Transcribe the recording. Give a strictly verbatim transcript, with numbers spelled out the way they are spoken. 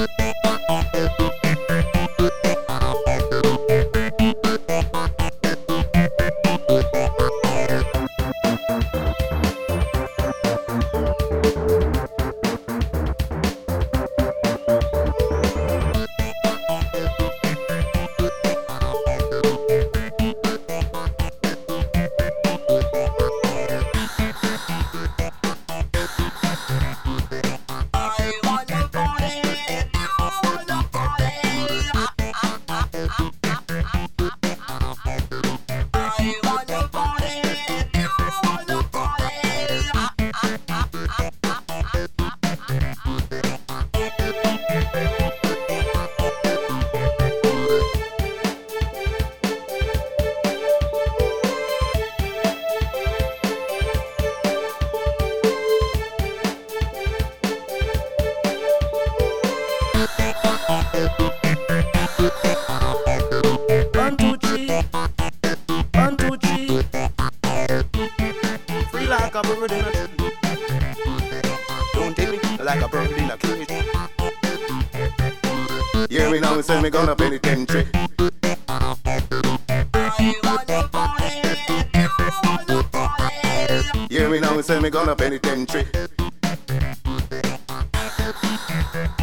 One, two, three. One, two, three. Free like a bird in a tree. Don't take me like a bird in a cage. Hear me now, say me gonna penitentiary. Hear me now, say me gonna penitentiary.